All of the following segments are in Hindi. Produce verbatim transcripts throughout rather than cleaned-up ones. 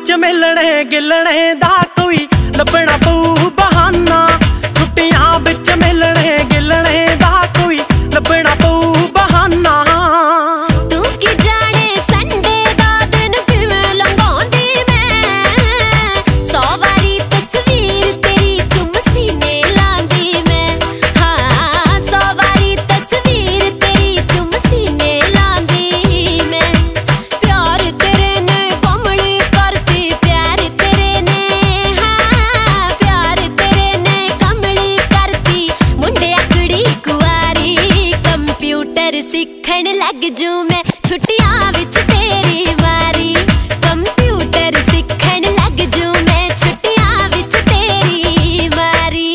विच मिलने गिलने दा कोई लभना पऊ बहाना। छुट्टियां विच मिलने गिलने दा कोई लभना पऊ बहाना। तू की जाने संडे दा दिन किवें लंघाउंदी मैं, सौ वारी तस्वीर तेरी चुम सीने लांदी मैं। हाँ सौ वारी तस्वीर तेरी चुम सीने लांदी मैं। प्यार तेरे ने कमली करती, प्यार तेरे ने, हाँ प्यार तेरे ने कमली करती। मुंडिया कुड़ी कुआरी कंप्यूटर सीखण लग जू मैं, छुट्टियां विच तेरी मारी। कंप्यूटर सीखण लग जू मैं, छुट्टियां विच तेरी मारी।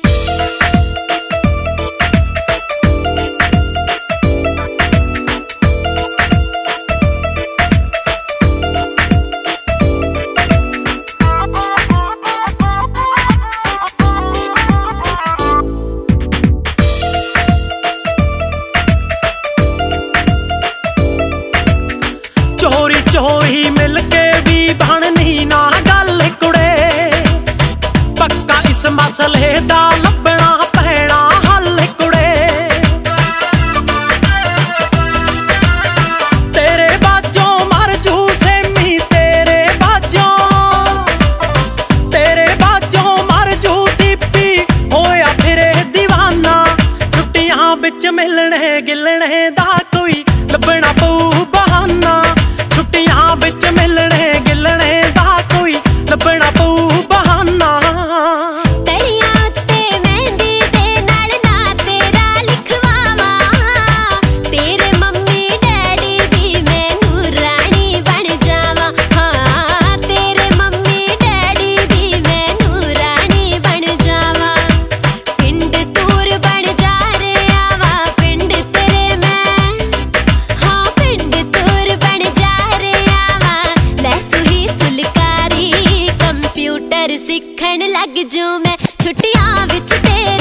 चोरी चोरी मिलके भी बननी ना गल कुड़े, पक्का इस मसले दा लभना पैना हल कुड़े। तेरे बाजों मर जू सेमी, तेरे बाजों तेरे बाजों मर जू दीपी, होया फिरे दीवाना। छुट्टियां बिच मिलने गिलने दा कोई लभना पऊ बहाना। छुट्टियां बिच मिलने गिलने दा कोई लभना पऊ बहाना। तड़ियां उत्ते मेहंदी दे नाल ना तेरा लिखवावां, तेरे मम्मी डैडी दी मैनू रानी बन जावां। हाँ तेरे मम्मी डैडी दी मैनू रानी बन जावां। पिंड दूर बन जा रे आवा, पिंड तेरे मैं, हाँ पिंड दूर बन जा रे आवा। लै सुही फुलकारी कंप्यूटर सीखण लग जू मैं, छुट्टियां विच तेरे